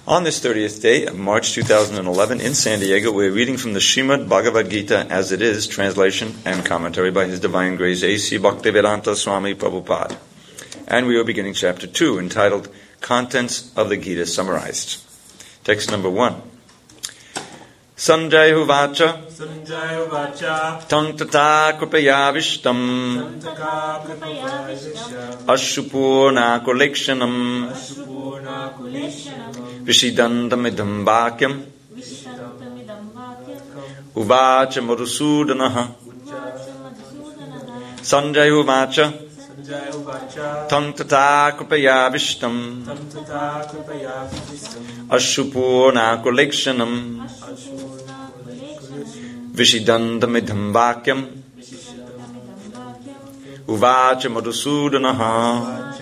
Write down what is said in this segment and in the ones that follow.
On this 30th day of March 2011 in San Diego, we're reading from the Srimad Bhagavad Gita as it is, translation and commentary by His Divine Grace A.C. Bhaktivedanta Swami Prabhupada. And we are beginning chapter 2, entitled Contents of the Gita Summarized. Text number 1. Sanjay Uvacha Tang Tata Kripaya Vishtam Ashupurna Kolekshanam Vishidantamidam Bhakyam Uvacha Madhusudanaha Sanjay Uvacha Tang Tata Kripaya Vishtam Ashupurna Kolekshanam Vishidantamidam Bhakyam Uvacha Madhusudanaha.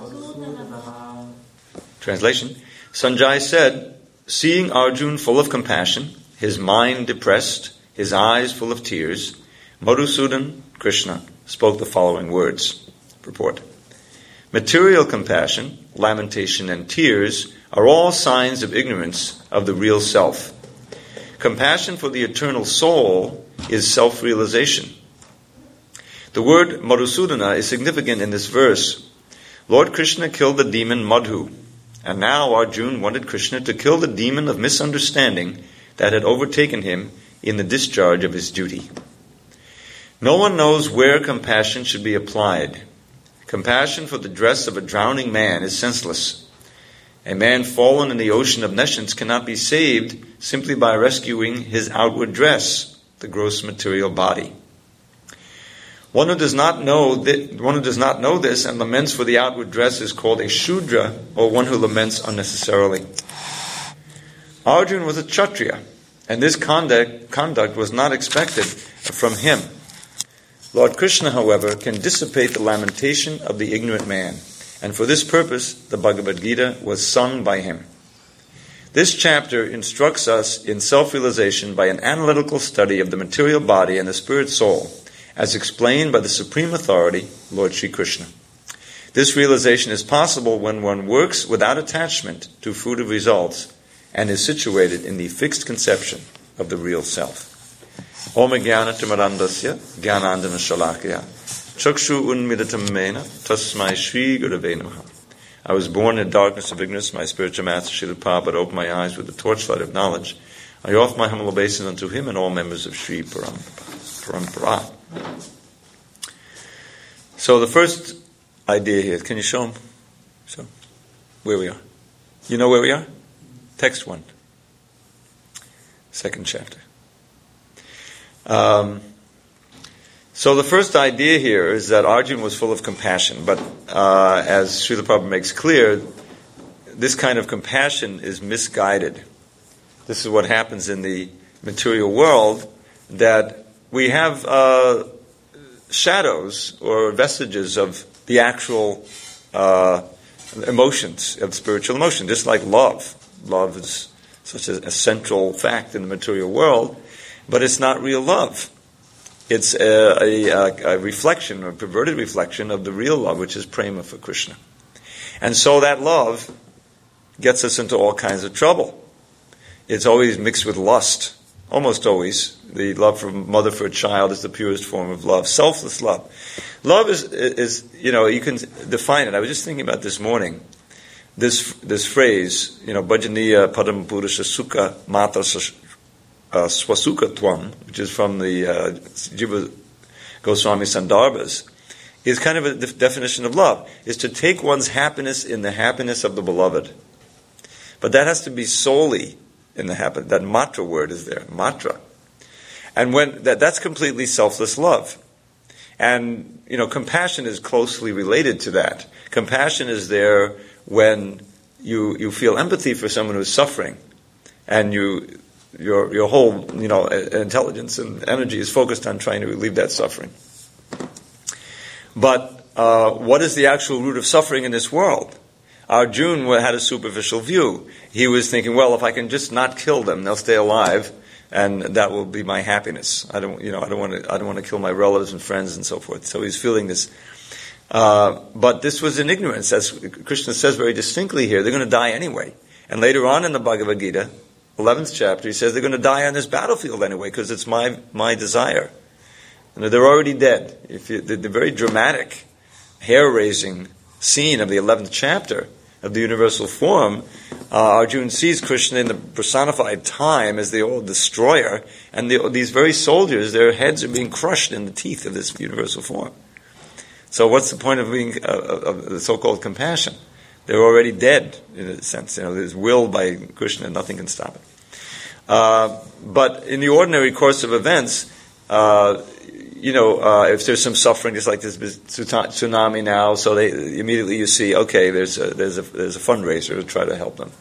Translation. Sanjay said, seeing Arjuna full of compassion, his mind depressed, his eyes full of tears, Madhusudan, Krishna, spoke the following words. Purport. Material compassion, lamentation, and tears are all signs of ignorance of the real self. Compassion for the eternal soul is self-realization. The word Madhusudana is significant in this verse. Lord Krishna killed the demon Madhu, and now Arjuna wanted Krishna to kill the demon of misunderstanding that had overtaken him in the discharge of his duty. No one knows where compassion should be applied. Compassion for the dress of a drowning man is senseless. A man fallen in the ocean of nescience cannot be saved simply by rescuing his outward dress, the gross material body. One who does not know this and laments for the outward dress is called a Shudra, or one who laments unnecessarily. Arjuna was a Kshatriya, and this conduct was not expected from him. Lord Krishna, however, can dissipate the lamentation of the ignorant man, and for this purpose the Bhagavad Gita was sung by him. This chapter instructs us in self-realization by an analytical study of the material body and the spirit soul, as explained by the Supreme Authority, Lord Sri Krishna. This realization is possible when one works without attachment to fruitive results and is situated in the fixed conception of the real self. Om Jnana Timarandasya Jnanandana Shalakya Chakshu Unmidatam Mena Tasmai Shri Gurave Namaha. I was born in darkness of ignorance. My spiritual master Srila Prabhupada opened my eyes with the torchlight of knowledge. I offer my humble obeisance unto him and all members of Sri Parampara. So the first idea here, can you show them? So, where we are. You know where we are? Text 1. Second chapter. So the first idea here is that Arjuna was full of compassion, but as Srila Prabhupada makes clear, this kind of compassion is misguided. This is what happens in the material world, that we have shadows or vestiges of the actual emotions, of spiritual emotion, just like love. Love is such a central fact in the material world, but it's not real love. It's a reflection, a perverted reflection of the real love, which is prema for Krishna. And so that love gets us into all kinds of trouble. It's always mixed with lust. Almost always. The love from mother for a child is the purest form of love. Selfless love. Love is you can define it. I was just thinking about this morning. This phrase, Bhajaniya Padam Purusha Sukha Mata Swasuka Tvam, which is from the Jiva Goswami Sandarbhas, is kind of a definition of love, is to take one's happiness in the happiness of the beloved. But that has to be solely in the happiness. That matra word is there, matra. And when that's completely selfless love. And, compassion is closely related to that. Compassion is there when you feel empathy for someone who's suffering, and your whole, intelligence and energy is focused on trying to relieve that suffering. But what is the actual root of suffering in this world? Arjuna had a superficial view. He was thinking, well, if I can just not kill them, they'll stay alive, and that will be my happiness. I don't want to kill my relatives and friends and so forth. So he's feeling this. But this was in ignorance, as Krishna says very distinctly here. They're going to die anyway. And later on in the Bhagavad Gita, 11th chapter, he says they're going to die on this battlefield anyway because it's my desire. And they're already dead. The very dramatic, hair-raising scene of the 11th chapter of the universal form, Arjuna sees Krishna in the personified time as the old destroyer, and these very soldiers, their heads are being crushed in the teeth of this universal form. So what's the point of being of the so-called compassion? They're already dead, in a sense. There's will by Krishna, and nothing can stop it. But in the ordinary course of events, if there's some suffering, just like this tsunami now, so immediately you see, okay, there's a fundraiser to try to help them,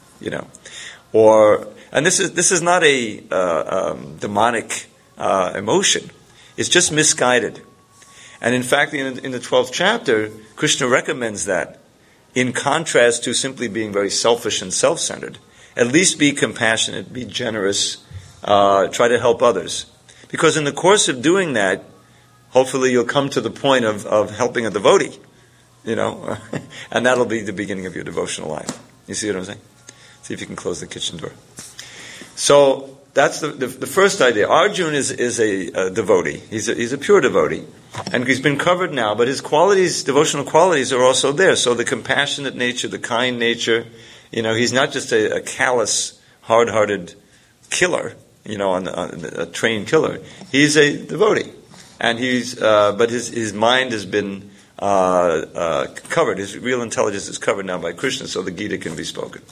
and this is not a demonic emotion; it's just misguided. And in fact, in the 12th chapter, Krishna recommends that, in contrast to simply being very selfish and self-centered, at least be compassionate, be generous, try to help others, because in the course of doing that, hopefully you'll come to the point of helping a devotee, and that'll be the beginning of your devotional life. You see what I'm saying? See if you can close the kitchen door. So that's the first idea. Arjuna is a devotee. He's a pure devotee, and he's been covered now. But his qualities, devotional qualities, are also there. So the compassionate nature, the kind nature. He's not just a callous, hard-hearted killer. A trained killer. He's a devotee. And but his mind has been covered. His real intelligence is covered now by Krishna, so the Gita can be spoken.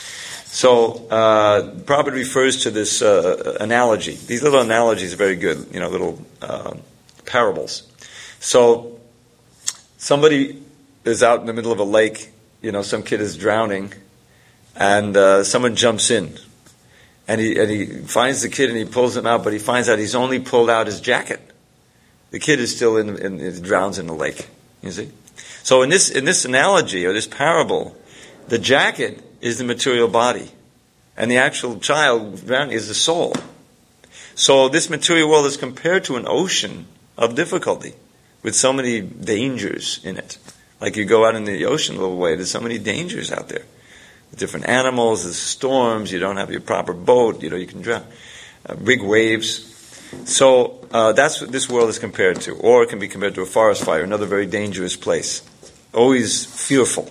So Prabhupada refers to this analogy. These little analogies are very good. Little parables. So somebody is out in the middle of a lake. Some kid is drowning, and someone jumps in, and he finds the kid and he pulls him out, but he finds out he's only pulled out his jacket. The kid is still drowns in the lake. You see? So in this analogy, or this parable, the jacket is the material body, and the actual child drowning is the soul. So this material world is compared to an ocean of difficulty, with so many dangers in it. Like you go out in the ocean a little way, there's so many dangers out there. The different animals, there's storms, you don't have your proper boat, you can drown. Big waves. So that's what this world is compared to. Or it can be compared to a forest fire, another very dangerous place. Always fearful.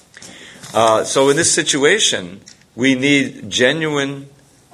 So in this situation, we need genuine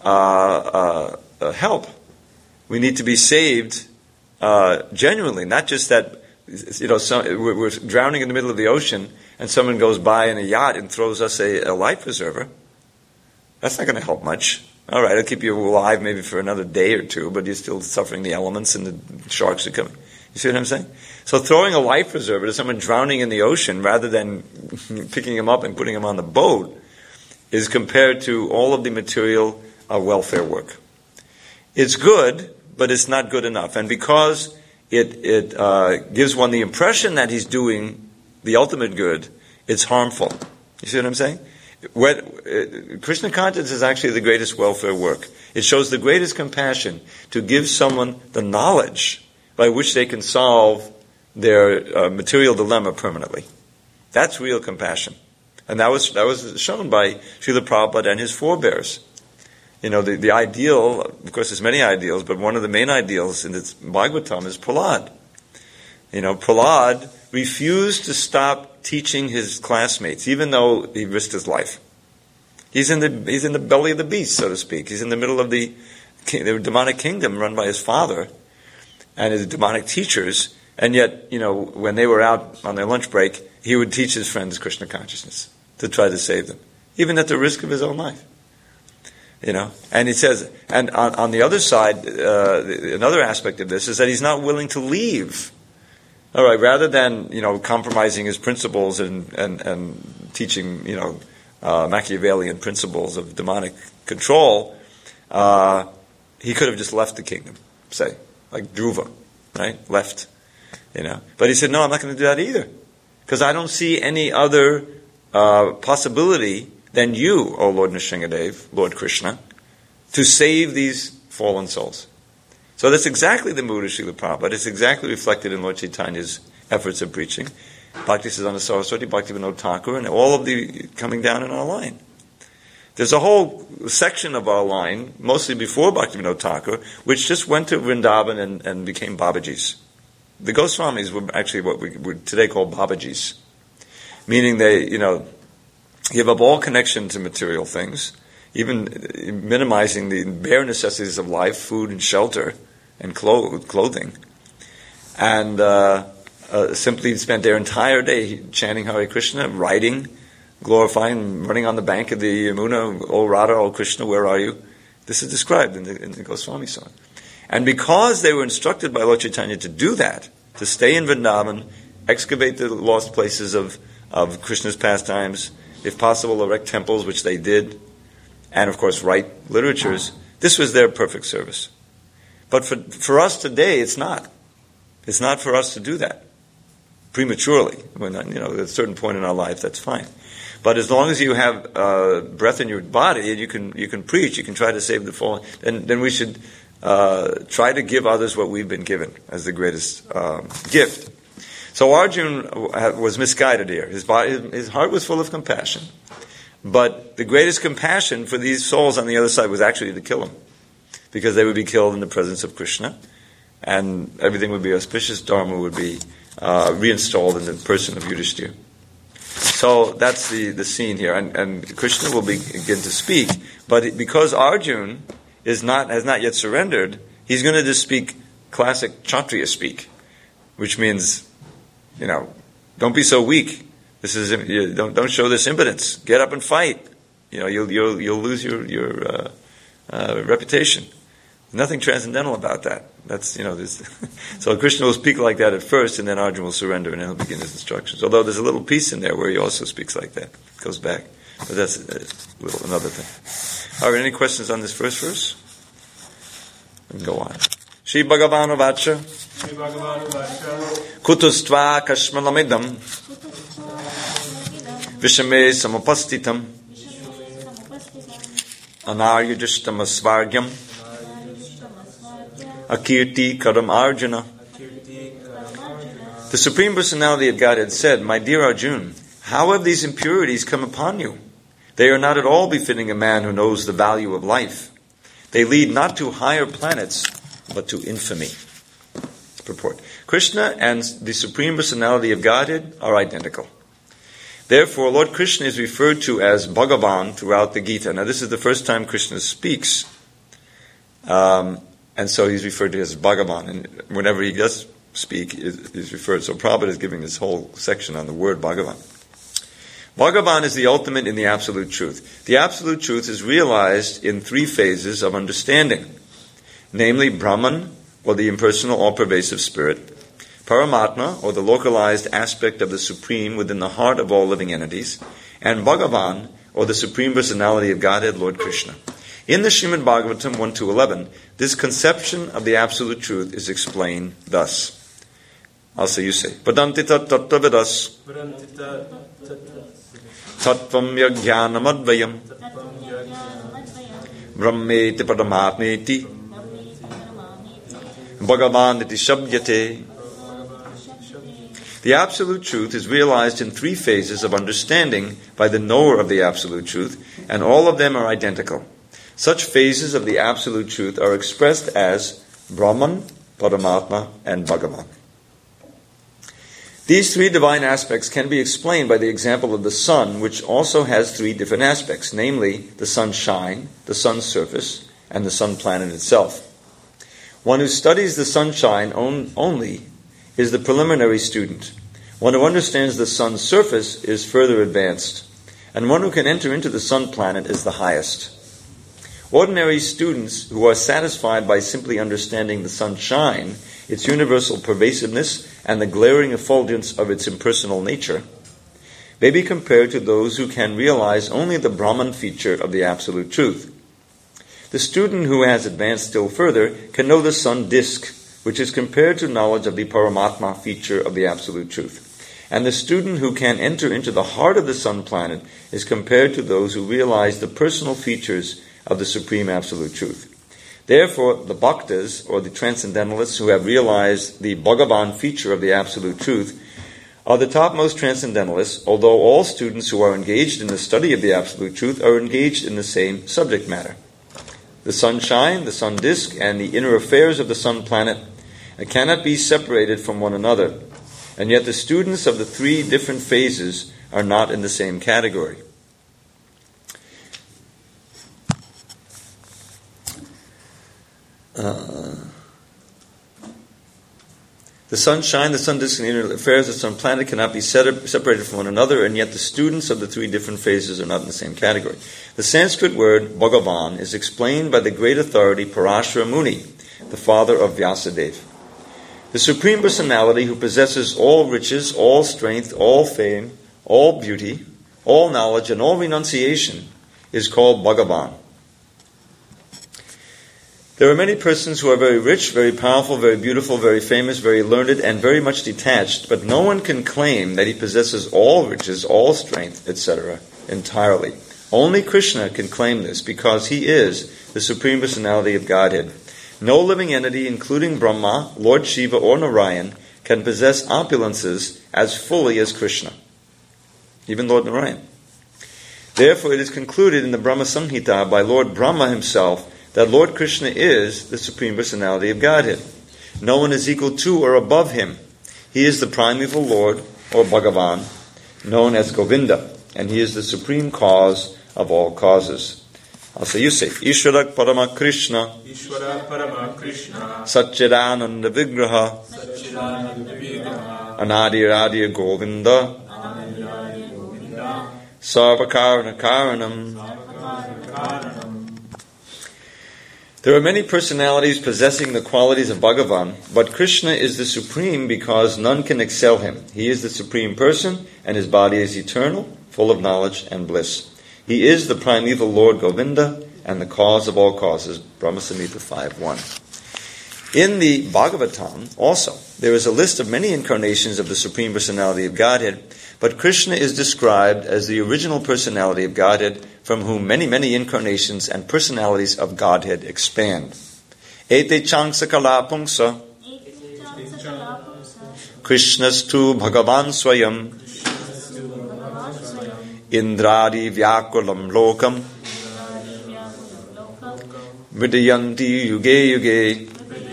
help. We need to be saved genuinely, not just that, we're drowning in the middle of the ocean and someone goes by in a yacht and throws us a life preserver. That's not going to help much. All right, it'll keep you alive maybe for another day or two, but you're still suffering the elements and the sharks are coming. You see what I'm saying? So throwing a life preserver to someone drowning in the ocean rather than picking him up and putting him on the boat is compared to all of the material welfare work. It's good, but it's not good enough. And because it gives one the impression that he's doing the ultimate good, it's harmful. You see what I'm saying? Krishna consciousness is actually the greatest welfare work. It shows the greatest compassion to give someone the knowledge by which they can solve their material dilemma permanently. That's real compassion. And that was shown by Srila Prabhupada and his forebears. The ideal, of course there's many ideals, but one of the main ideals in this Bhagavatam is Prahlad. Prahlad refused to stop teaching his classmates, even though he risked his life. He's in the belly of the beast, so to speak. He's in the middle of the demonic kingdom run by his father and his demonic teachers, and yet, when they were out on their lunch break, he would teach his friends Krishna consciousness to try to save them, even at the risk of his own life. And he says, and on the other side, another aspect of this is that he's not willing to leave. All right, rather than compromising his principles and teaching Machiavellian principles of demonic control, he could have just left the kingdom, say, like Dhruva, right? Left, But he said, no, I'm not going to do that either, because I don't see any other possibility than you, O Lord Nrsingadev, Lord Krishna, to save these fallen souls. So that's exactly the mood of Srila Prabhupada. It's exactly reflected in Lord Chaitanya's efforts of preaching. Bhaktisiddhanta Saraswati, Bhaktivinoda Thakur, and all of the coming down in our line. There's a whole section of our line, mostly before Bhaktivinoda Thakur, which just went to Vrindavan and became Babajis. The Goswamis were actually what we would today call Babajis, meaning they, give up all connection to material things, even minimizing the bare necessities of life, food and shelter and clothing, and simply spent their entire day chanting Hare Krishna, writing, glorifying, running on the bank of the Yamuna, "O Radha, O Krishna, where are you?" This is described in the Goswami song. And because they were instructed by Lord Chaitanya to do that, to stay in Vrindavan, excavate the lost places of Krishna's pastimes, if possible erect temples, which they did, and of course write literatures, this was their perfect service. But for us today, it's not. It's not for us to do that prematurely. When at a certain point in our life, that's fine. But as long as you have breath in your body and you can preach, you can try to save the fallen, then we should try to give others what we've been given as the greatest gift. So Arjuna was misguided here. His heart was full of compassion, but the greatest compassion for these souls on the other side was actually to kill them, because they would be killed in the presence of Krishna, and everything would be auspicious. Dharma would be reinstalled in the person of Yudhishthira. So that's the scene here, and Krishna will begin to speak. But because Arjuna has not yet surrendered, he's going to just speak classic Kshatriya speak, which means, don't be so weak. Don't show this impotence. Get up and fight. You'll lose your reputation. Nothing transcendental about that. That's this. So Krishna will speak like that at first, and then Arjuna will surrender, and then he'll begin his instructions. Although there's a little piece in there where he also speaks like that. It goes back, but that's another thing. All right, any questions on this first verse? We can go on. Shri Bhagavana Vacha. Kutustva kashmalamidam Vishame samapastitam Anaryajishtam asvargyam Akirti karam Arjuna. The Supreme Personality of Godhead said, "My dear Arjuna, how have these impurities come upon you? They are not at all befitting a man who knows the value of life. They lead not to higher planets, but to infamy." Purport. Krishna and the Supreme Personality of Godhead are identical. Therefore, Lord Krishna is referred to as Bhagavan throughout the Gita. Now, this is the first time Krishna speaks, and so he's referred to as Bhagavan. And whenever he does speak, he's referred. So Prabhupada is giving this whole section on the word Bhagavan. Bhagavan is the ultimate in the Absolute Truth. The Absolute Truth is realized in three phases of understanding, namely Brahman, or the impersonal all-pervasive spirit, Paramatma, or the localized aspect of the Supreme within the heart of all living entities, and Bhagavan, or the Supreme Personality of Godhead, Lord Krishna. In the Srimad Bhagavatam 1-11, this conception of the Absolute Truth is explained thus. I'll say, you say. Padantita tattvavidas tattvam yajnanamadvayam brahmeti paramatmeti Bhagavan iti shabdyate. The Absolute Truth is realized in three phases of understanding by the knower of the Absolute Truth, and all of them are identical. Such phases of the Absolute Truth are expressed as Brahman, Paramatma, and Bhagavan. These three divine aspects can be explained by the example of the sun, which also has three different aspects, namely the sunshine, the sun's surface, and the sun planet itself. One who studies the sunshine only is the preliminary student. One who understands the sun's surface is further advanced, and one who can enter into the sun planet is the highest. Ordinary students who are satisfied by simply understanding the sunshine, its universal pervasiveness, and the glaring effulgence of its impersonal nature, may be compared to those who can realize only the Brahman feature of the Absolute Truth. The student who has advanced still further can know the sun disk, which is compared to knowledge of the Paramatma feature of the Absolute Truth. And the student who can enter into the heart of the sun planet is compared to those who realize the personal features of the Supreme Absolute Truth. Therefore, the Bhaktas, or the Transcendentalists who have realized the Bhagavan feature of the Absolute Truth, are the topmost transcendentalists, although all students who are engaged in the study of the Absolute Truth are engaged in the same subject matter. The sunshine, the sun disk, and the inner affairs of the sun planet cannot be separated from one another, and yet the students of the three different phases are not in the same category. The sunshine, the sun disk, and the inner affairs of the sun planet cannot be separated from one another, and yet the students of the three different phases are not in the same category. The Sanskrit word Bhagavan is explained by the great authority Parashara Muni, the father of Vyasadeva. The Supreme Personality who possesses all riches, all strength, all fame, all beauty, all knowledge, and all renunciation is called Bhagavan. There are many persons who are very rich, very powerful, very beautiful, very famous, very learned, and very much detached, but no one can claim that he possesses all riches, all strength, etc. entirely. Only Krishna can claim this because he is the Supreme Personality of Godhead. No living entity, including Brahma, Lord Shiva, or Narayan, can possess opulences as fully as Krishna, even Lord Narayan. Therefore, it is concluded in the Brahma Samhita by Lord Brahma himself that Lord Krishna is the Supreme Personality of Godhead. No one is equal to or above him. He is the primeval Lord, or Bhagavan, known as Govinda, and he is the supreme cause of all causes. I'll say, you say, Ishwarak Parama Krishna, Satchidananda Vigraha, Anadir Adir Govinda, Sarvakarana Karanam. There are many personalities possessing the qualities of Bhagavan, but Krishna is the supreme because none can excel him. He is the supreme person, and his body is eternal, full of knowledge and bliss. He is the primeval Lord Govinda and the cause of all causes. Brahma Samhita 5.1. In the Bhagavatam, also, there is a list of many incarnations of the Supreme Personality of Godhead, but Krishna is described as the original personality of Godhead, from whom many, many incarnations and personalities of Godhead expand. Ete changsakala pungsa Krishnastu Bhagavan Swayam Indradi Vyakulam Lokam Vidayanti Yuge Yuge.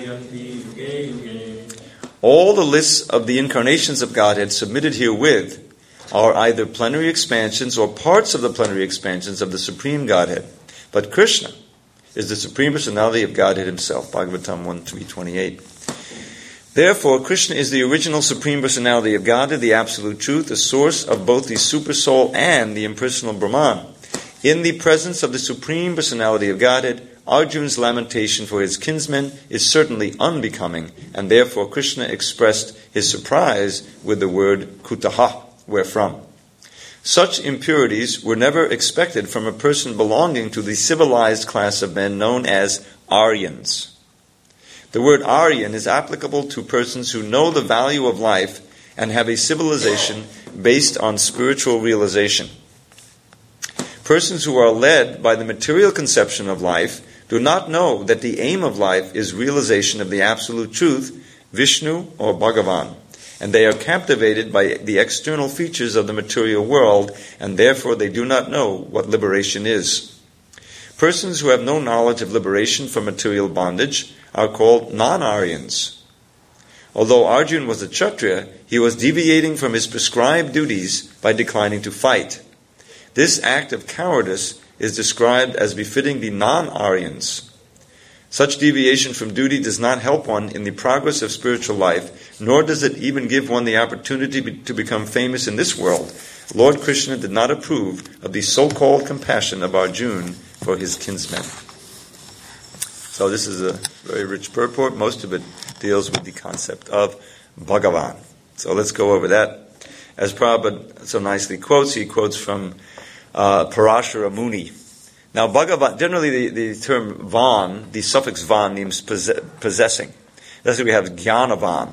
All the lists of the incarnations of Godhead submitted herewith are either plenary expansions or parts of the plenary expansions of the Supreme Godhead. But Krishna is the Supreme Personality of Godhead himself. Bhagavatam 1.3.28. Therefore, Krishna is the original Supreme Personality of Godhead, the Absolute Truth, the source of both the Supersoul and the impersonal Brahman. In the presence of the Supreme Personality of Godhead, Arjuna's lamentation for his kinsmen is certainly unbecoming, and therefore Krishna expressed his surprise with the word kutaha, wherefrom. Such impurities were never expected from a person belonging to the civilized class of men known as Aryans. The word Aryan is applicable to persons who know the value of life and have a civilization based on spiritual realization. Persons who are led by the material conception of life do not know that the aim of life is realization of the Absolute Truth, Vishnu or Bhagavan, and they are captivated by the external features of the material world, and therefore they do not know what liberation is. Persons who have no knowledge of liberation from material bondage are called non-Aryans. Although Arjuna was a Kshatriya, he was deviating from his prescribed duties by declining to fight. This act of cowardice is described as befitting the non-Aryans. Such deviation from duty does not help one in the progress of spiritual life, nor does it even give one the opportunity to become famous in this world. Lord Krishna did not approve of the so-called compassion of Arjuna for his kinsmen. So this is a very rich purport. Most of it deals with the concept of Bhagavan. So let's go over that. As Prabhupada so nicely quotes, he quotes from Parashara Muni. Now, Bhagavan, generally the term van, the suffix van means possessing. That's why we have Jnanavan.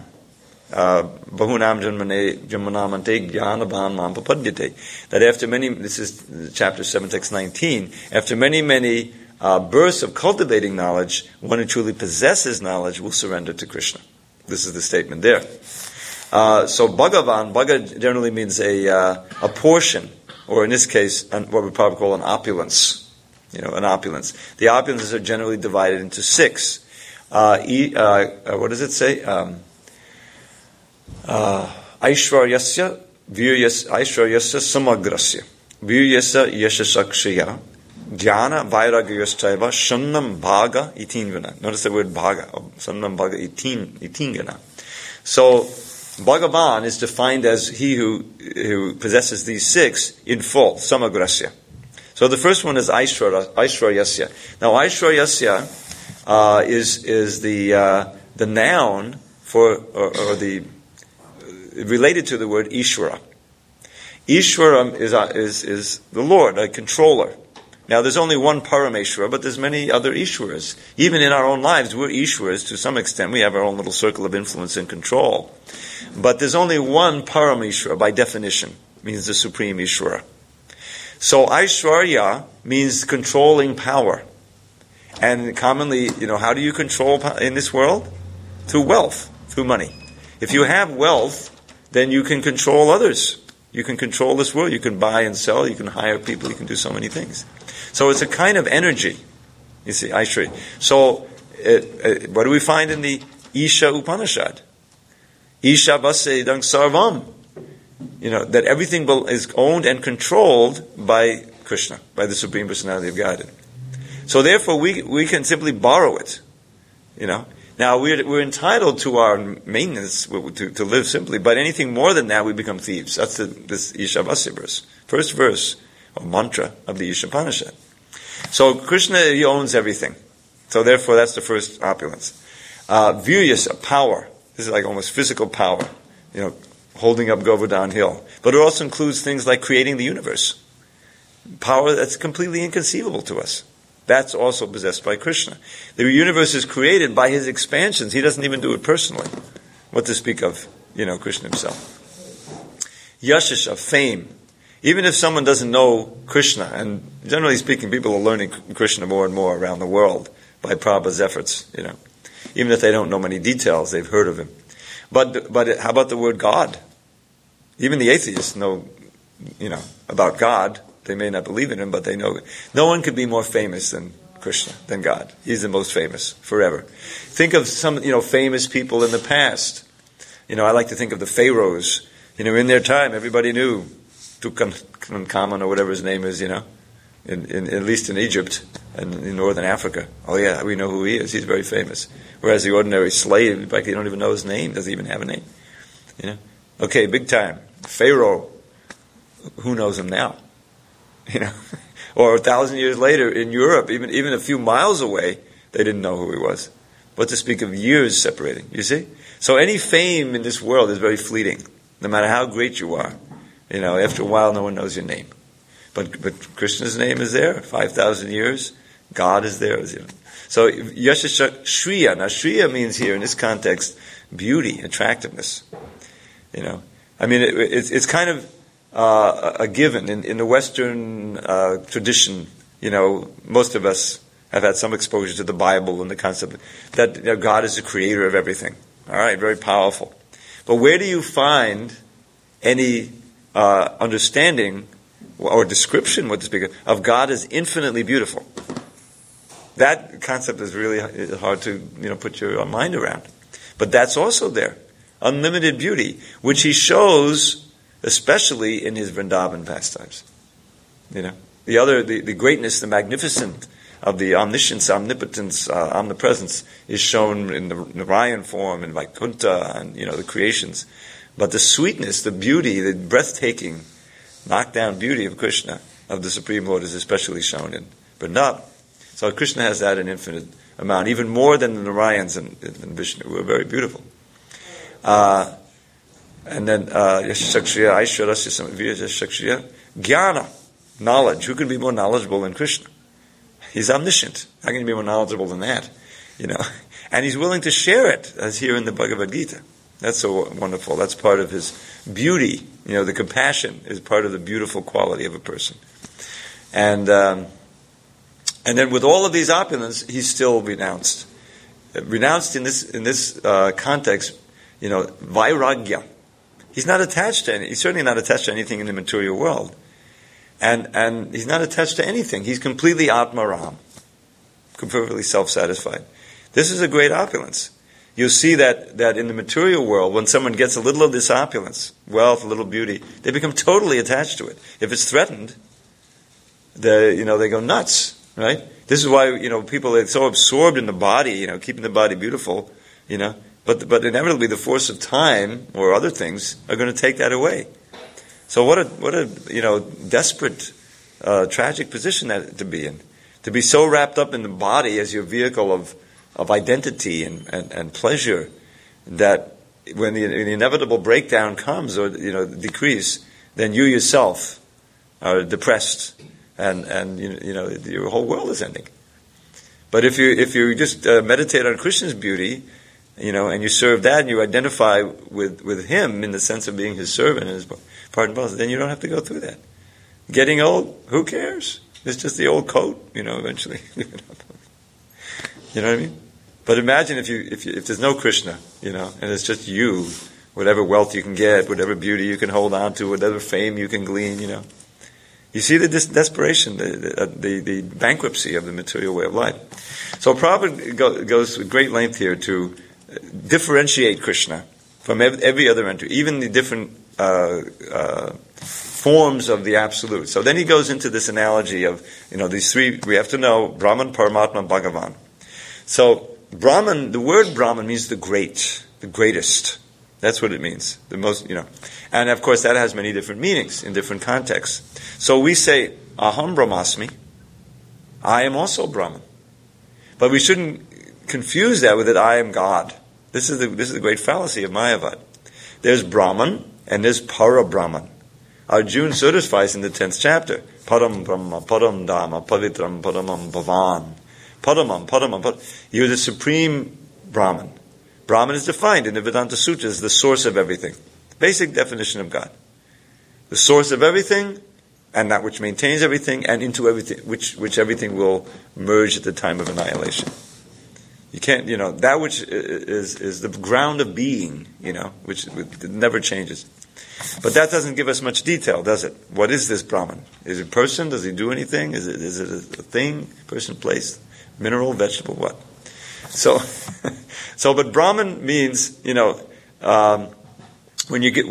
Bahunam Janmanamante Jnanavan Mam Papadyate. That after many, this is chapter 7, text 19, after many bursts of cultivating knowledge, one who truly possesses knowledge will surrender to Krishna. This is the statement there. So Bhagavan, Bhaga generally means a portion, or in this case, what we probably call an opulence. An opulence. The opulences are generally divided into 6. What does it say? Aishwaryasya, Aishwaryasya samagrasya, Viryasya yashasakshaya, Jnana vairagyastaiva, Shannam bhaga itingana. Notice the word bhaga, Shannam bhaga itingana. So, Bhagavan is defined as he who possesses these 6 in full, samagrasya. So the first one is Aishwaryasya. Now Aishwaryasya is the noun for or the related to the word Ishvara. Ishvara is the Lord, a controller. Now there's only one Parameshwara, but there's many other Ishwaras. Even in our own lives, we're Ishwaras to some extent. We have our own little circle of influence and control. But there's only one Parameshwara by definition, means the Supreme Ishvara. So Aishwarya means controlling power. And commonly, how do you control in this world? Through wealth, through money. If you have wealth, then you can control others. You can control this world. You can buy and sell. You can hire people. You can do so many things. So it's a kind of energy. You see, Aishwarya. So what do we find in the Isha Upanishad? Isha Vasedang Sarvam. That everything is owned and controlled by Krishna, by the Supreme Personality of Godhead. So therefore, we can simply borrow it. Now we're entitled to our maintenance to live simply, but anything more than that, we become thieves. That's this Ishavasya verse, first verse or mantra of the Isha Upanishad. So Krishna, he owns everything. So therefore, that's the first opulence. Viryasa, power. This is like almost physical power. Holding up Govardhan Hill. But it also includes things like creating the universe. Power that's completely inconceivable to us. That's also possessed by Krishna. The universe is created by his expansions. He doesn't even do it personally. What to speak of, Krishna himself. Yashasha, fame. Even if someone doesn't know Krishna, and generally speaking, people are learning Krishna more and more around the world by Prabhupada's efforts, Even if they don't know many details, they've heard of him. But how about the word God? Even the atheists know, about God. They may not believe in him, but they know. No one could be more famous than Krishna, than God. He's the most famous forever. Think of some, famous people in the past. I like to think of the pharaohs. In their time, everybody knew Tutankhamun or whatever his name is. At least in Egypt and in northern Africa. Oh yeah, we know who he is. He's very famous. Whereas the ordinary slave, in fact, they don't even know his name. Doesn't even have a name. Okay, big time. Pharaoh. Who knows him now? Or 1,000 years later in Europe, even a few miles away, they didn't know who he was. What to speak of years separating, you see? So any fame in this world is very fleeting, no matter how great you are. After a while, no one knows your name. But Krishna's name is there, 5,000 years. God is there. So Yashasha Shriya. Now Shriya means here, in this context, beauty, attractiveness. It's kind of a given in the Western tradition. Most of us have had some exposure to the Bible and the concept that God is the creator of everything. All right, very powerful. But where do you find any understanding or description, what to speak of God as infinitely beautiful? That concept is really hard to put your mind around. But that's also there. Unlimited beauty, which he shows especially in his Vrindavan pastimes. The greatness, the magnificence of the omniscience, omnipotence, omnipresence is shown in the Narayan form, in Vaikuntha, and the creations. But the sweetness, the beauty, the breathtaking, knockdown beauty of Krishna, of the Supreme Lord, is especially shown in Vrindavan. So Krishna has that in infinite amount, even more than the Narayans and Vishnu, who are very beautiful. And then Yashashakshiya, Aishwarasya, Jnana, knowledge. Who can be more knowledgeable than Krishna? He's omniscient. How can you be more knowledgeable than that? And he's willing to share it, as here in the Bhagavad Gita. That's so wonderful. That's part of his beauty. The compassion is part of the beautiful quality of a person. And then with all of these opulence, he's still renounced. Renounced in this context, vairagya. He's not attached to he's certainly not attached to anything in the material world. And he's not attached to anything. He's completely Atmaram, completely self-satisfied. This is a great opulence. You'll see that in the material world, when someone gets a little of this opulence, wealth, a little beauty, they become totally attached to it. If it's threatened, they go nuts, right? This is why, people are so absorbed in the body, keeping the body beautiful, but inevitably the force of time or other things are going to take that away. So what a desperate, tragic position that to be in. To be so wrapped up in the body as your vehicle of identity and pleasure that when the inevitable breakdown comes or decrease, then you yourself are depressed and your whole world is ending. But if you just meditate on Krishna's beauty, and you serve that and you identify with him in the sense of being his servant and his part and parcel, then you don't have to go through that. Getting old, who cares? It's just the old coat, eventually. You know what I mean? But imagine if there's no Krishna, and it's just you, whatever wealth you can get, whatever beauty you can hold on to, whatever fame you can glean, You see the desperation, the bankruptcy of the material way of life. So Prabhupada goes to great length here to differentiate Krishna from every other entity, even the different forms of the Absolute. So then he goes into this analogy of, these three, we have to know, Brahman, Paramatma, Bhagavan. So Brahman, the word Brahman means the great, the greatest. That's what it means. The most, And of course that has many different meanings in different contexts. So we say, Aham Brahmasmi, I am also Brahman. But we shouldn't confuse that with that I am God. This is the great fallacy of Mayavad. There's Brahman and there's Para-Brahman. Arjuna certifies in the 10th chapter, Param Brahma, Param Dhamma, Pavitram, Paramam Bhavan. Paramam. You're the supreme Brahman. Brahman is defined in the Vedanta Sutras as the source of everything. Basic definition of God. The source of everything, and that which maintains everything, and into everything, which everything will merge at the time of annihilation. You can't, that which is the ground of being, which never changes. But that doesn't give us much detail, does it? What is this Brahman? Is it a person? Does he do anything? Is it a thing? Person, place? Mineral, vegetable, what? But Brahman means, when you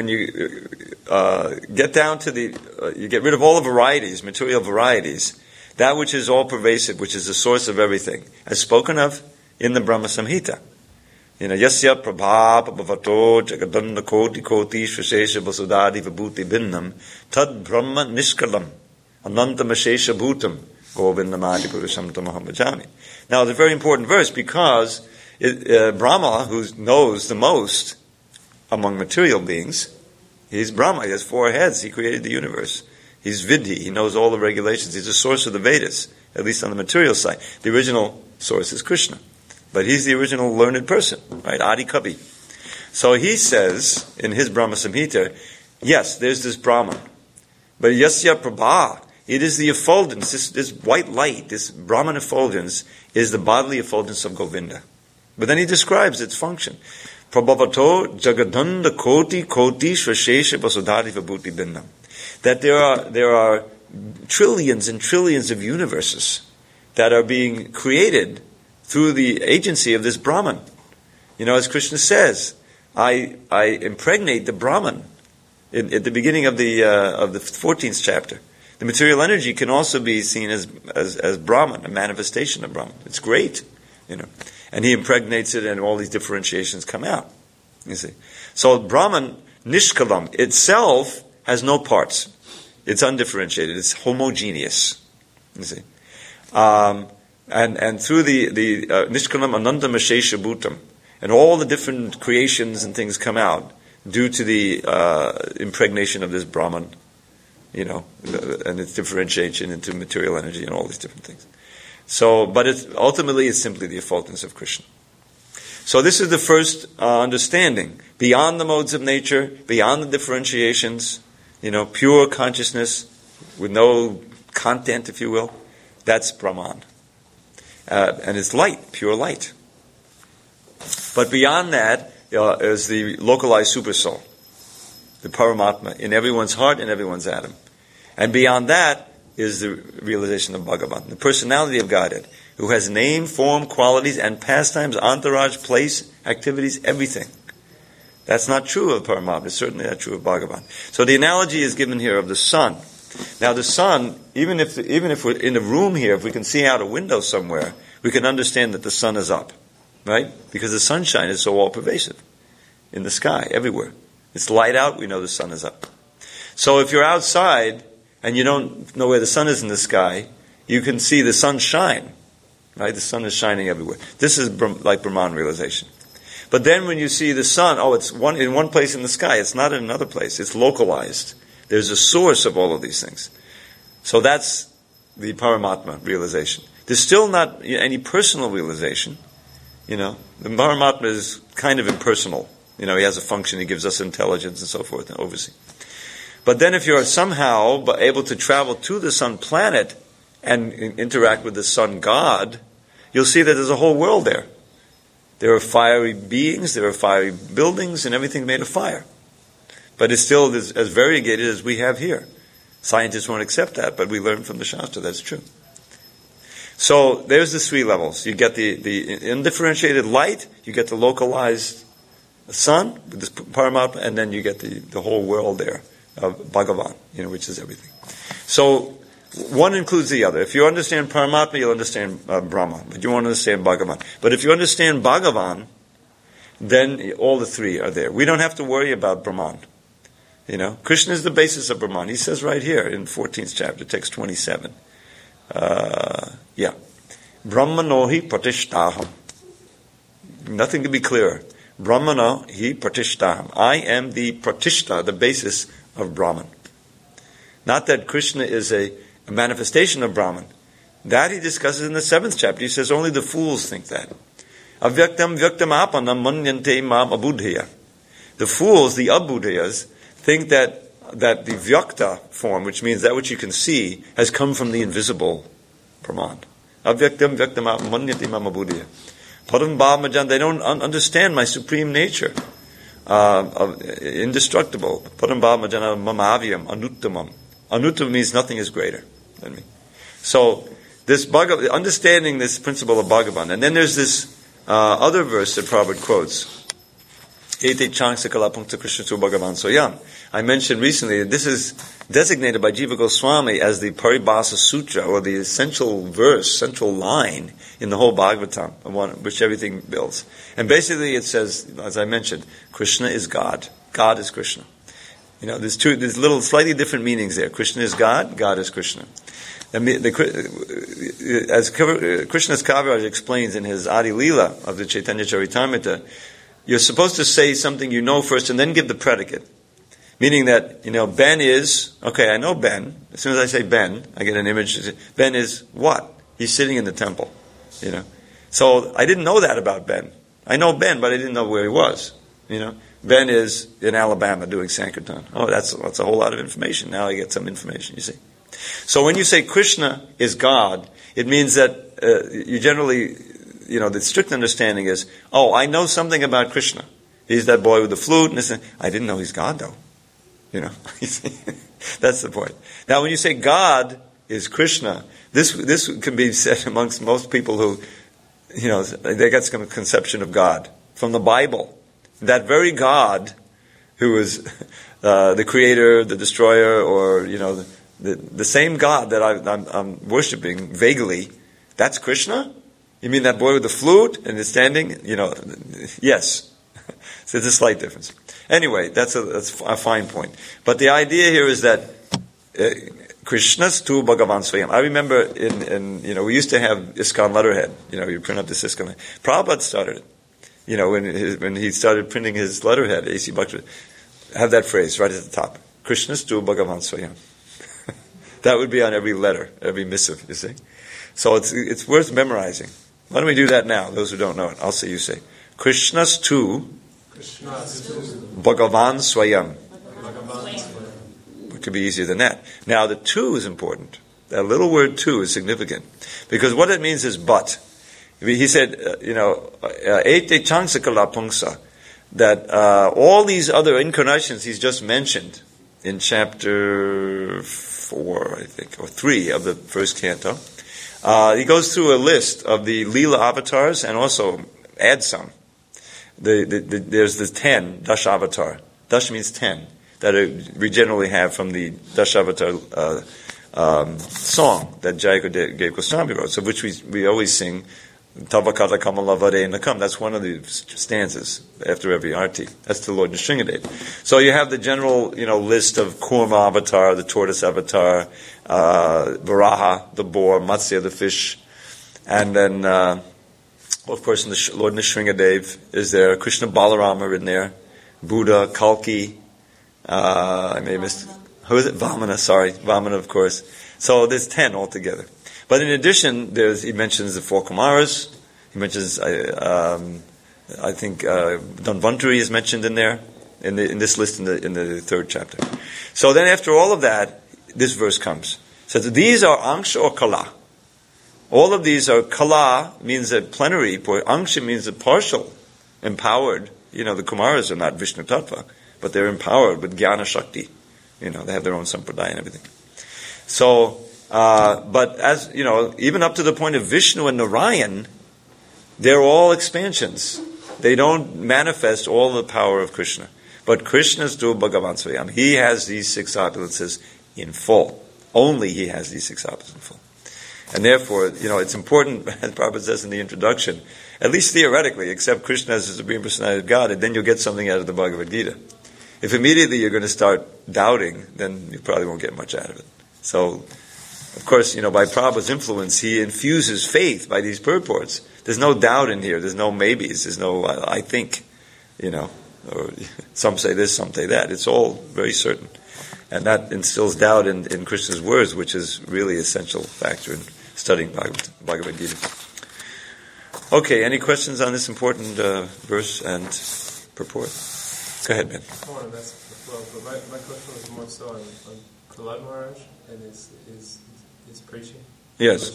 get down to you get rid of all the varieties, material varieties, that which is all pervasive, which is the source of everything, as spoken of in the Brahma Samhita. Yasya prabha bhavato jagadanda koti koti shvashesha vasudadi vibhuti bhinnam tad brahma nishkalam ananta mashesha bhutam govindamadi purusham tamaham bhajami. Now, it's a very important verse because Brahma, who knows the most among material beings, he's Brahma. He has 4 heads. He created the universe. He's Vidhi. He knows all the regulations. He's the source of the Vedas, at least on the material side. The original source is Krishna. But he's the original learned person, right? Adi Kavi. So he says, in his Brahma Samhita, yes, there's this Brahman. But Yasya Prabha, it is the effulgence, this white light, this Brahman effulgence, is the bodily effulgence of Govinda. But then he describes its function. Prabhavato jagadanda koti koti shvashesha vasudhari vibhuti bhinnam. That there are trillions and trillions of universes that are being created through the agency of this Brahman. As Krishna says, I impregnate the Brahman at the beginning of the 14th chapter. The material energy can also be seen as Brahman, a manifestation of Brahman. It's great, and he impregnates it, and all these differentiations come out. You see, so Brahman Nishkalam itself has no parts. It's undifferentiated. It's homogeneous. You see. And through the Nishkalam Ananda Mashesha Bhutam, and all the different creations and things come out due to the impregnation of this Brahman, and its differentiation into material energy and all these different things. So, but ultimately it's simply the effulgence of Krishna. So this is the first understanding. Beyond the modes of nature, beyond the differentiations, pure consciousness with no content, if you will, that's Brahman. And it's light, pure light. But beyond that is the localized supersoul. the Paramatma, in everyone's heart and everyone's atom. And beyond that is the realization of Bhagavan, the personality of Godhead, who has name, form, qualities, and pastimes, entourage, place, activities, everything. That's not true of Paramatma. It's certainly not true of Bhagavan. So the analogy is given here of the sun. Now the sun, even if we're in a room here, if we can see out a window somewhere, we can understand that the sun is up, right? Because the sunshine is so all-pervasive in the sky, everywhere. It's light out, we know the sun is up. So if you're outside and you don't know where the sun is in the sky, you can see the sun shine, right? The sun is shining everywhere. This is like Brahman realization. But then when you see the sun, it's in one place in the sky, it's not in another place, it's localized. There's a source of all of these things. So that's the Paramatma realization. There's still not any personal realization. The Paramatma is kind of impersonal. He has a function, he gives us intelligence and so forth and oversee. But then if you're somehow able to travel to the sun planet and interact with the sun god, you'll see that there's a whole world there. There are fiery beings, there are fiery buildings, and everything made of fire. But it's still as variegated as we have here. Scientists won't accept that, but we learn from the Shastra that's true. So there's the three levels. You get the undifferentiated light, you get the localized sun, with this Paramatma, and then you get the whole world there of Bhagavan, which is everything. So one includes the other. If you understand Paramatma, you'll understand Brahma, but you won't understand Bhagavan. But if you understand Bhagavan, then all the three are there. We don't have to worry about Brahman. Krishna is the basis of Brahman. He says right here in 14th chapter, text 27. Brahmano hi pratishtaham. Nothing could be clearer. Brahmano hi pratishtaham. I am the pratishta, the basis of Brahman. Not that Krishna is a manifestation of Brahman. That he discusses in the 7th chapter. He says only the fools think that. Avyaktam vyaktam apanam manyante mam abudheya. The fools, the abudheyas, think that the vyakta form, which means that which you can see, has come from the invisible Brahman. Avyaktam vyaktam apanam manyante mam abudheya. Param bhavajan, they don't understand my supreme nature, indestructible. Param bhavajan mamavyam anuttamam. Anuttam means nothing is greater than me. So this understanding this principle of Bhagavan, and then there's this other verse that Prabhupada quotes. I mentioned recently that this is designated by Jiva Goswami as the Paribhasa Sutra, or the essential verse, central line in the whole Bhagavatam, on which everything builds. And basically it says, as I mentioned, Krishna is God. God is Krishna. There's little slightly different meanings there. Krishna is God, God is Krishna. As Krishna's Kaviraj explains in his Adi Leela of the Chaitanya Charitamrita, you're supposed to say something you know first and then give the predicate. Meaning that, Ben is, okay, I know Ben. As soon as I say Ben, I get an image. Ben is what? He's sitting in the temple. So I didn't know that about Ben. I know Ben, but I didn't know where he was. Ben is in Alabama doing Sankirtan. Oh, that's a whole lot of information. Now I get some information, you see. So when you say Krishna is God, it means that you generally, the strict understanding is, I know something about Krishna. He's that boy with the flute, and I didn't know he's God, though. That's the point. Now, when you say God is Krishna, this can be said amongst most people who, they got some conception of God from the Bible. That very God, who is the creator, the destroyer, or the same God that I'm worshiping vaguely, that's Krishna? You mean that boy with the flute and is standing? Yes. So there's a slight difference. Anyway, that's a fine point. But the idea here is that Krishna's tu Bhagavan Swayam. I remember we used to have ISKCON letterhead. You print up this ISKCON. Prabhupada started it. When he started printing his letterhead, A.C. Bhakti, have that phrase right at the top. Krishna's tu Bhagavan Swayam. That would be on every letter, every missive, you see. So it's worth memorizing. Why don't we do that now, those who don't know it? I'll say, you say. Krishna's tu Bhagavan Swayam. It could be easier than that. Now the tu is important. That little word tu is significant. Because what it means is but. He said, Ete changsakala pungsa. that all these other incarnations he's just mentioned in chapter 4, I think, or 3 of the first canto, he goes through a list of the Leela avatars and also adds some. There's the 10 Dashavatar. Dash means 10 that we generally have from the Dashavatar song that Jayagadeva Goswami wrote, so which we always sing. Tavakata Kamalavade Nakam. That's one of the stanzas after every arti. That's the Lord Nrsingadev. So you have the general, list of Kurma avatar, the tortoise avatar, Varaha, the boar, Matsya, the fish, and then, of course, Lord Nrsingadev is there. Krishna Balarama are in there. Buddha, Kalki. I may have missed. Who is it? Vamana. Sorry, Vamana, of course. So there's 10 altogether. But in addition, he mentions the 4 Kumaras. He mentions, I think, Dhanvantari is mentioned in there, in this list in the 3rd chapter. So then after all of that, this verse comes. It says, these are Angsha or Kala. All of these are Kala, means a plenary, Angsha means a partial, empowered. The Kumaras are not Vishnu Tattva, but they're empowered with Jnana Shakti. They have their own sampradaya and everything. So, but as, even up to the point of Vishnu and Narayan, they're all expansions. They don't manifest all the power of Krishna. But Krishna's Dhruv Bhagavan Swayam. He has these 6 opulences in full. Only he has these 6 opulences in full. And therefore, it's important, as Prabhupada says in the introduction, at least theoretically, accept Krishna as the Supreme Personality of God, and then you'll get something out of the Bhagavad Gita. If immediately you're going to start doubting, then you probably won't get much out of it. So, of course, by Prabhupada's influence, he infuses faith by these purports. There's no doubt in here. There's no maybes. There's no, I think, or some say this, some say that. It's all very certain. And that instills doubt in Krishna's words, which is really an essential factor in studying Bhagavad Gita. Okay, any questions on this important verse and purport? Go ahead, Ben. I want to ask as well, but my question was more so on Prahlad Maharaj and his preaching. Yes.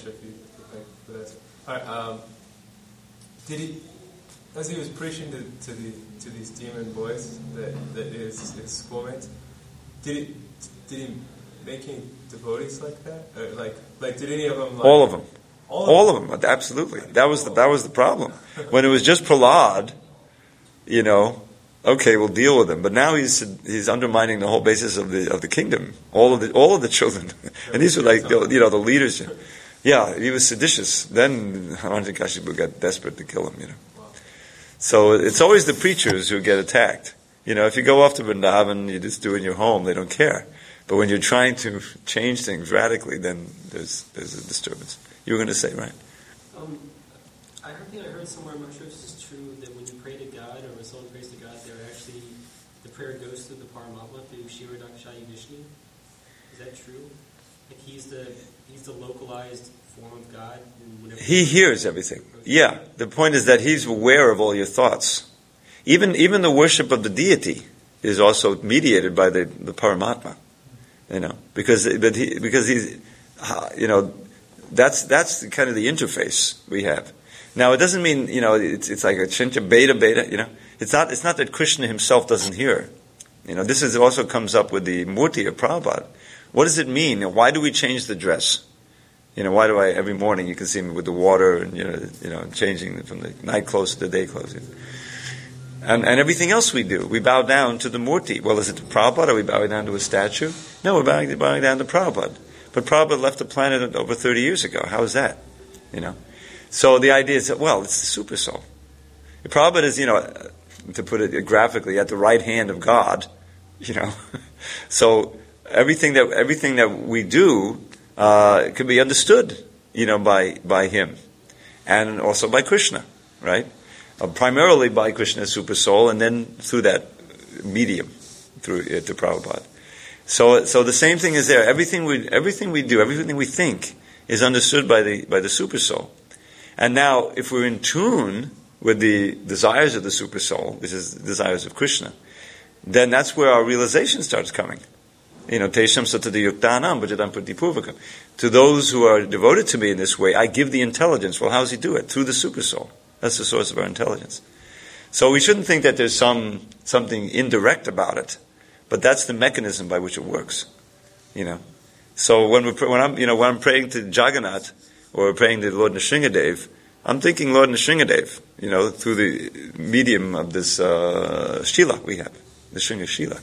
Did he, as he was preaching to these demon boys that his schoolmates, did he make any devotees like that? Or like did any of them? All of them. All of them. Absolutely. That was the problem. When it was just Prahlad, okay, we'll deal with him. But now he's undermining the whole basis of the kingdom. All of the children, and these were like the leaders. Yeah, he was seditious. Then Hiranyakashipu got desperate to kill him. So it's always the preachers who get attacked. If you go off to Vrindavan, you just do it in your home. They don't care. But when you're trying to change things radically, then there's a disturbance. You were going to say, right? I heard somewhere, I'm not sure if this is true, that when you pray to God or when someone prays to God, the prayer goes through the Paramatma, through Shiva Dakshayi Vishnu. Is that true? Like he's the localized form of God? He hears everything. Yeah. The point is that he's aware of all your thoughts. Even the worship of the deity is also mediated by the Paramatma. Because he's, that's kind of the interface we have. Now, it doesn't mean, it's like a chincha beta, It's not that Krishna himself doesn't hear. This also comes up with the murti of Prabhupada. What does it mean? Why do we change the dress? Why do every morning you can see me with the water and, changing from the night clothes to the day clothes. And everything else we do. We bow down to the murti. Well, is it to Prabhupada? Are we bowing down to a statue? No, we're bowing down to Prabhupada. But Prabhupada left the planet over 30 years ago. How is that? So the idea is that, it's the super soul. Prabhupada is, to put it graphically, at the right hand of God, So everything that we do can be understood, by him. And also by Krishna, right? Primarily by Krishna's super soul, and then through that medium, to Prabhupada. So the same thing is there. Everything we do, everything we think, is understood by the super soul. And now, if we're in tune with the desires of the super soul, which is the desires of Krishna, then that's where our realization starts coming. Tesham satati yuktanam bhajadam pratipurvakam. To those who are devoted to me in this way, I give the intelligence. Well, how does he do it? Through the super soul. That's the source of our intelligence. So we shouldn't think that there's something indirect about it, but that's the mechanism by which it works. So when I'm praying to Jagannath or praying to Lord Nrsingadev, I'm thinking Lord Nrsingadev, through the medium of this Shila we have, the Shringa Shila.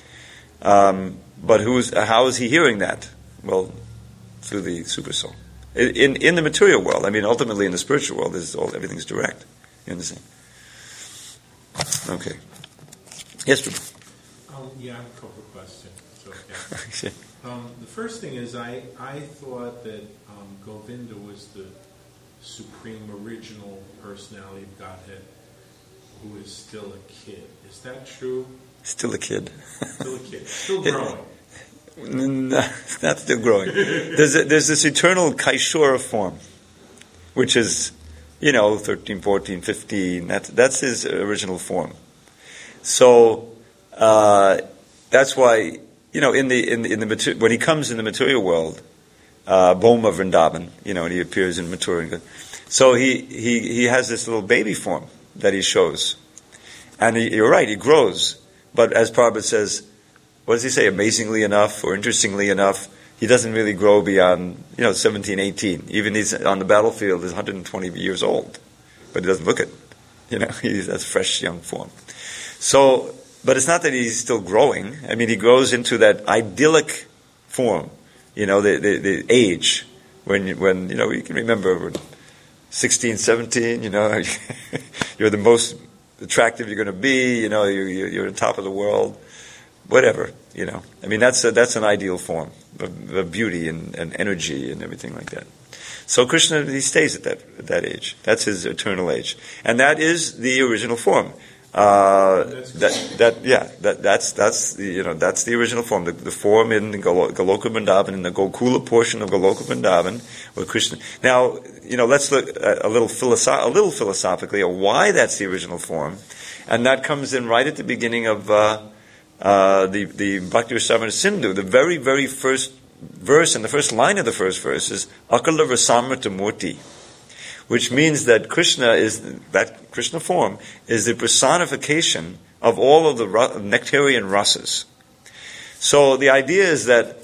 But how is he hearing that? Well, through the super soul. In the material world, ultimately in the spiritual world, everything's direct. You understand? Okay. Yes, Drew. Yeah, I have a couple of questions. It's okay. Okay. The first thing is I thought that Govinda was the supreme original personality of Godhead who is still a kid. Is that true? Still a kid. Still a kid. Still growing. No, not still growing. There's this eternal Kaishura form, which is, 13, 14, 15. That's his original form. So that's why, in the when he comes in the material world, Bhoma Vrindavan, and he appears in material. So he has this little baby form that he shows, and you're right, he grows. But as Prabhupada says, what does he say? Amazingly enough, or interestingly enough, he doesn't really grow beyond 17, 18. Even he's on the battlefield, he's 120 years old, but he doesn't look it. He's that fresh young form. So, but it's not that he's still growing. He grows into that idyllic form. The age when you can remember when 16, 17. You're the most attractive you're going to be. You're on top of the world. Whatever, that's an ideal form of beauty and energy and everything like that. So Krishna, he stays at that age. That's his eternal age, and that is the original form. That's the original form. The form in Goloka Vrindavan, in the Gokula portion of Goloka Vrindavan, where Krishna. Now, let's look at a little philosophically at why that's the original form, and that comes in right at the beginning of the Bhakti Rasamrita Sindhu. The very, very first verse and the first line of the first verse is Akala Rasamrita Murti, which means that that Krishna form is the personification of all of the nectarian rasas. So the idea is that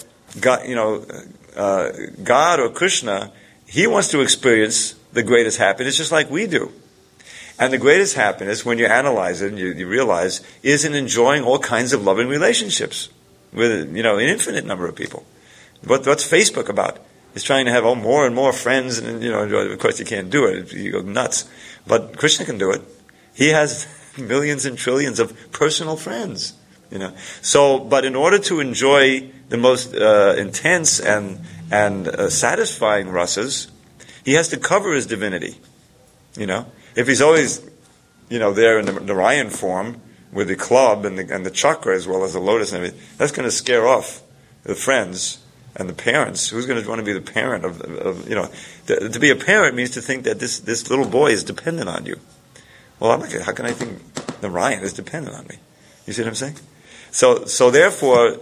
God or Krishna, he wants to experience the greatest happiness just like we do. And the greatest happiness, when you analyze it and you realize, is in enjoying all kinds of loving relationships with an infinite number of people. What's Facebook about? It's trying to have more and more friends, and of course you can't do it. You go nuts. But Krishna can do it. He has millions and trillions of personal friends. So, but in order to enjoy the most intense and satisfying rasas, he has to cover his divinity. If he's always, there in the Narayan form with the club and the chakra as well as the lotus and everything, that's going to scare off the friends and the parents. Who's going to want to be the parent of to be a parent means to think that this little boy is dependent on you. Well, how can I think Narayan is dependent on me? You see what I'm saying? So therefore,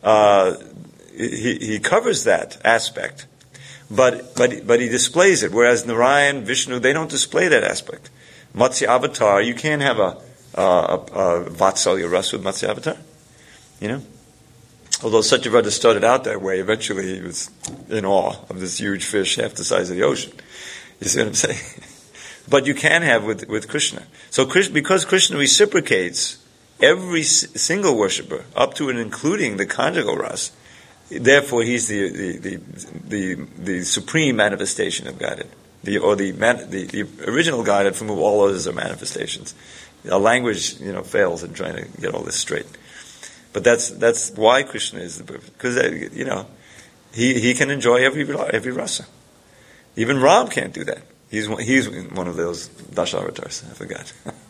he covers that aspect. But he displays it, whereas Narayan, Vishnu, they don't display that aspect. Matsya Avatar, you can't have a Vatsalya Ras with Matsya Avatar. Although Satyavrata started out that way, eventually he was in awe of this huge fish half the size of the ocean. You see what I'm saying? But you can have with Krishna. So because Krishna reciprocates every single worshipper, up to and including the conjugal ras, therefore, he's the supreme manifestation of Godhead, the original Godhead from whom all others are manifestations. Our language, fails in trying to get all this straight. But that's why Krishna is the perfect, because he can enjoy every rasa. Even Ram can't do that. He's one of those Dashavatars. I forgot.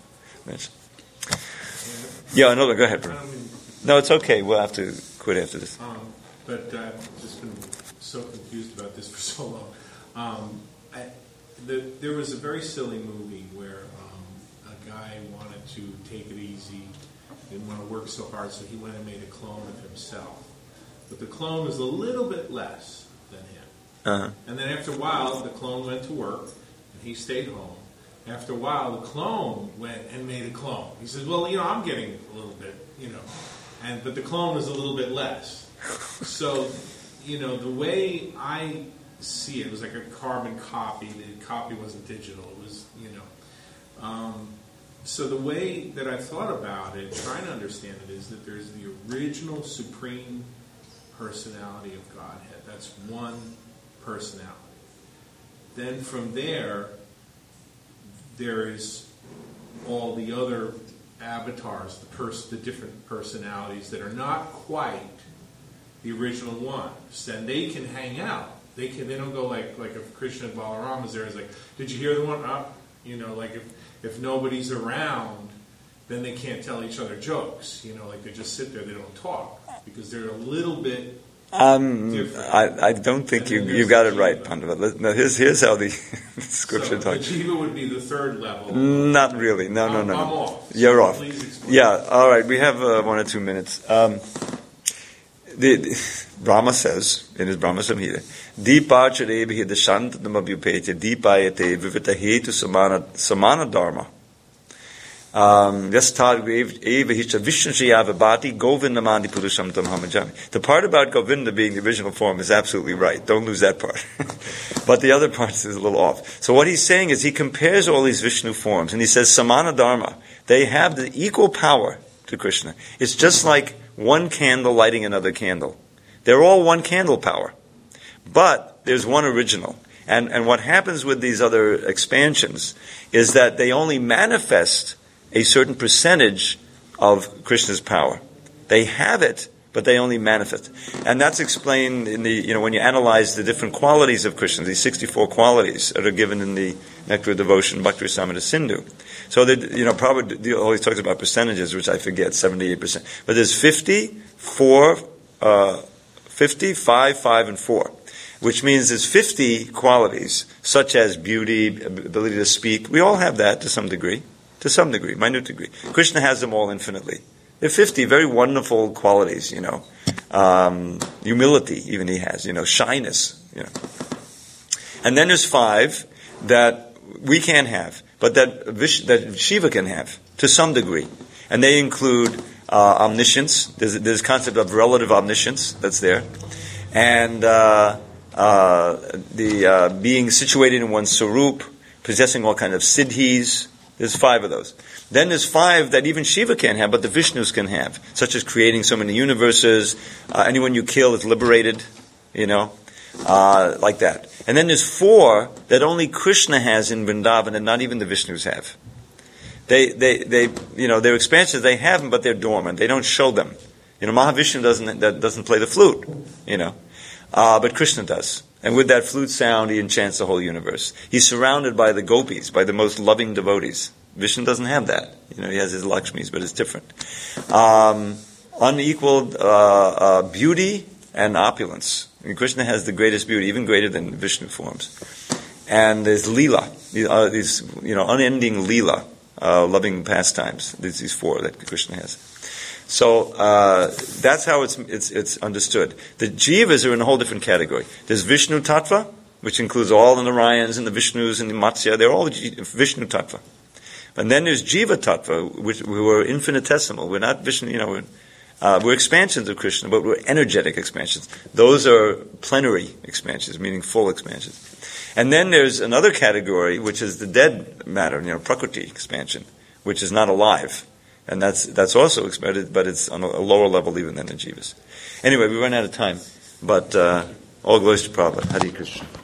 Yeah, no, go ahead, bro. No, it's okay. We'll have to quit after this. But I've just been so confused about this for so long. There was a very silly movie where a guy wanted to take it easy, didn't want to work so hard, so he went and made a clone of himself. But the clone was a little bit less than him. Uh-huh. And then after a while, the clone went to work, and he stayed home. after a while, the clone went and made a clone. He says, well, I'm getting a little bit, but the clone was a little bit less. So, the way I see it was like a carbon copy. The copy wasn't digital. It was, so the way that I thought about it, trying to understand it, is that there's the original supreme personality of Godhead. That's one personality. Then from there is all the other avatars, the different personalities that are not quite the original ones. And they can hang out. They don't go like if Krishna and Balarama is there, it's like, did you hear the one up? Like if nobody's around, then they can't tell each other jokes. Like they just sit there, they don't talk because they're a little bit different. I don't think you got it right, Pandava. No, here's how the scripture talks. The jiva would be the third level. Not really. No. I'm off. You're off. Please explain. Yeah. All right. We have 1 or 2 minutes. Brahma says in his Brahma Samhita, Deepacharebe hidashant namabhyupete deepayate vivitahetu samana dharma. The part about Govinda being the original form is absolutely right. Don't lose that part. But the other part is a little off. So what he's saying is he compares all these Vishnu forms and he says Samana Dharma. They have the equal power to Krishna. It's just like one candle lighting another candle. They're all one candle power. But there's one original. And what happens with these other expansions is that they only manifest a certain percentage of Krishna's power. They have it, but they only manifest. And that's explained in the, when you analyze the different qualities of Krishna, these 64 qualities that are given in the Nectar of Devotion, Bhakti Rasamrita Sindhu. So that, Prabhupada always talks about percentages, which I forget, 78%. But there's 50, 5, 5, and 4. Which means there's 50 qualities, such as beauty, ability to speak. We all have that to some degree, minute degree. Krishna has them all infinitely. There are 50 very wonderful qualities, humility even he has, shyness, And then there's 5 that we can't have, but that Shiva can have to some degree. And they include omniscience. There's a concept of relative omniscience that's there. And the being situated in one's sarup, possessing all kinds of siddhis. There's 5 of those. Then there's 5 that even Shiva can't have, but the Vishnus can have, such as creating so many universes. Anyone you kill is liberated, like that. And then there's 4 that only Krishna has in Vrindavan, and not even the Vishnus have. Their expansions, they have them, but they're dormant. They don't show them. Mahavishnu doesn't play the flute, but Krishna does. And with that flute sound, he enchants the whole universe. He's surrounded by the gopis, by the most loving devotees. Vishnu doesn't have that. He has his Lakshmis, but it's different. Unequaled beauty and opulence. Krishna has the greatest beauty, even greater than Vishnu forms. And there's Leela, these unending Leela, loving pastimes. There's these 4 that Krishna has. So that's how it's understood. The jivas are in a whole different category. There's Vishnu Tattva, which includes all the Narayans and the Vishnus and the Matsya. They're all Vishnu Tattva. And then there's Jiva Tattva, who are infinitesimal. We're not Vishnu, we're expansions of Krishna, but we're energetic expansions. Those are plenary expansions, meaning full expansions. And then there's another category, which is the dead matter, Prakriti expansion, which is not alive. And that's also expanded, but it's on a lower level even than the jivas. Anyway, we run out of time. But all glories to Prabhupada. Hare Krishna.